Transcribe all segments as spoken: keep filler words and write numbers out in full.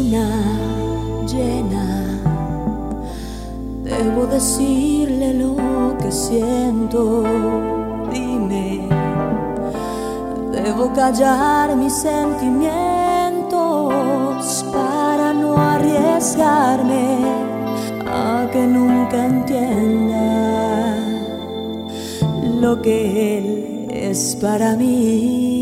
Luna llena, debo decirle lo que siento. Dime, debo callar mis sentimientos para no arriesgarme a que nunca entienda lo que él es para mí.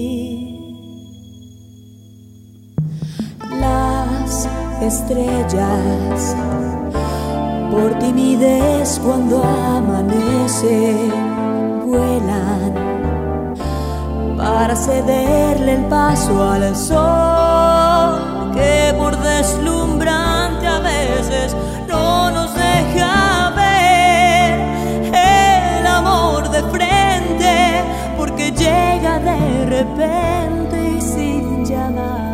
Las estrellas por timidez cuando amanece vuelan para cederle el paso al sol que por deslumbrante a veces no nos deja ver el amor de frente, porque llega de repente y sin llamar.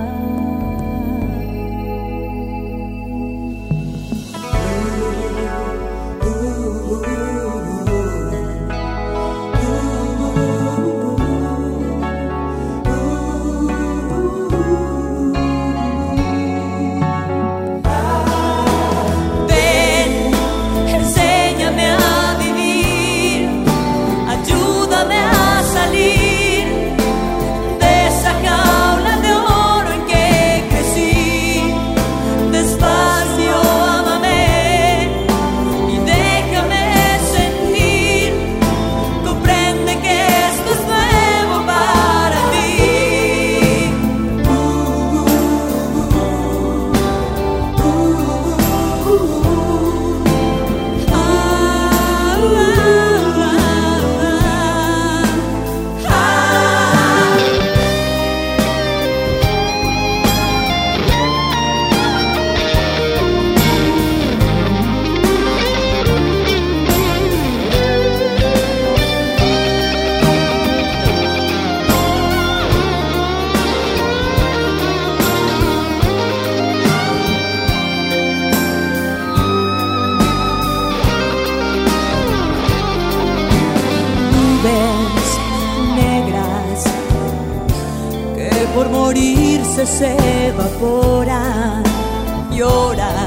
Por morirse se evaporan, lloran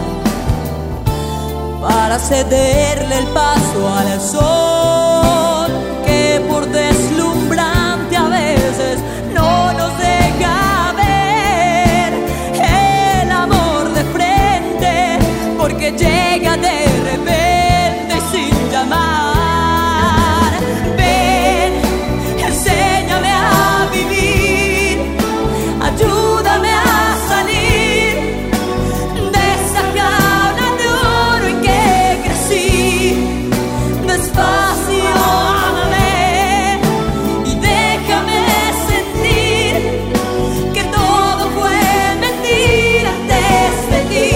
para cederle el paso al sol que por deslumbrante a veces no nos deja ver el amor de frente, porque llega de repente y sin llamar. Ven, enséñame a vivir, ayúdame a salir de esa jaula de oro en que crecí. Despacio, ámame y déjame sentir que todo fue mentira antes de ti.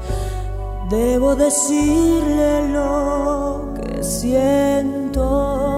Debo decirle lo que siento.